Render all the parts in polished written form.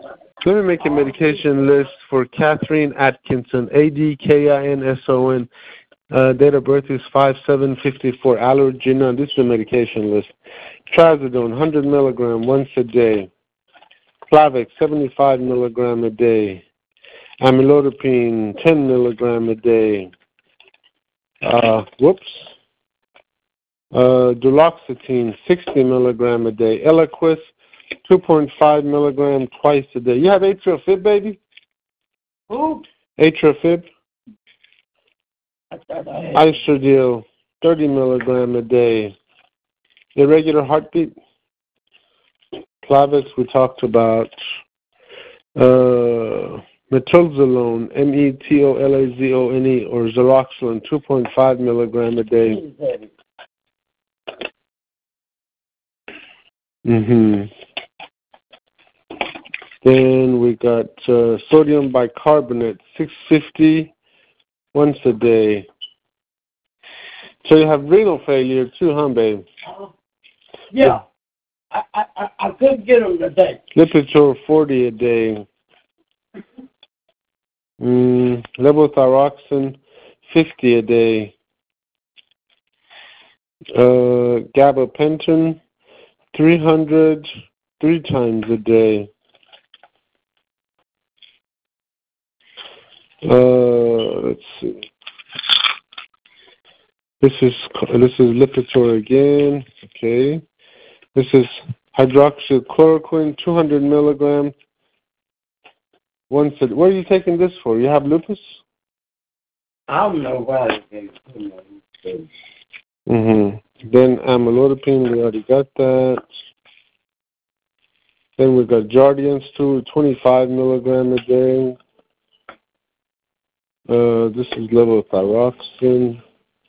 Let me make a medication list for Catherine Atkinson, Adkinson. Date of birth is 5/7/54. Allergena. This is the medication list. Trazodone, 100 milligram once a day. Plavix, 75 milligram a day. Amlodipine, 10 milligram a day. Duloxetine, 60 milligram a day. Eliquis, 2.5 milligram twice a day. You have atrial fib, baby? Who? Atrial fib? I thought I had. Isodil, 30 milligram a day. Irregular heartbeat? Plavix, we talked about. Metolazone, Metolazone, or Xeroxalin, 2.5 milligram a day. Then we got sodium bicarbonate, 650 once a day. So you have renal failure too, huh, babe? Yeah. I couldn't get them today. Lipitor, 40 a day. Levothyroxine, 50 a day. Gabapentin, 300 3 times a day. Let's see. This is Lipitor again. Okay. This is hydroxychloroquine, 200 milligrams. Once a day. What are you taking this for? You have lupus? I don't know why they gave Then amlodipine, we already got that. Then we got Jardiance, 25 milligram a day. This is levothyroxine.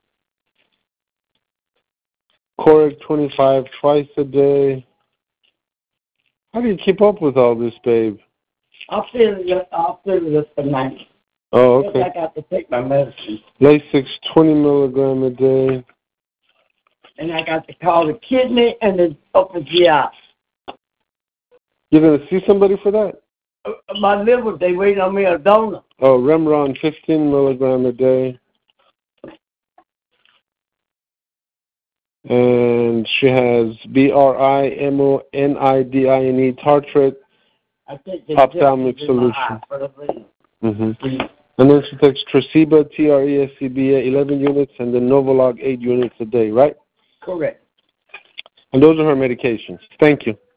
Coric, 25 twice a day. How do you keep up with all this, babe? I'll fill this tonight. Oh, okay. I got to take my medicine. Lasix, 20 milligram a day. And I got to call the kidney and the upper GI. You're going to see somebody for that? My liver, they wait on me a donor. Oh, Remron, 15 milligram a day. And she has Brimonidine tartrate ophthalmic solution. And then she takes Tresiba, Trescba, 11 units, and then Novolog, 8 units a day, right? Correct. And those are her medications. Thank you.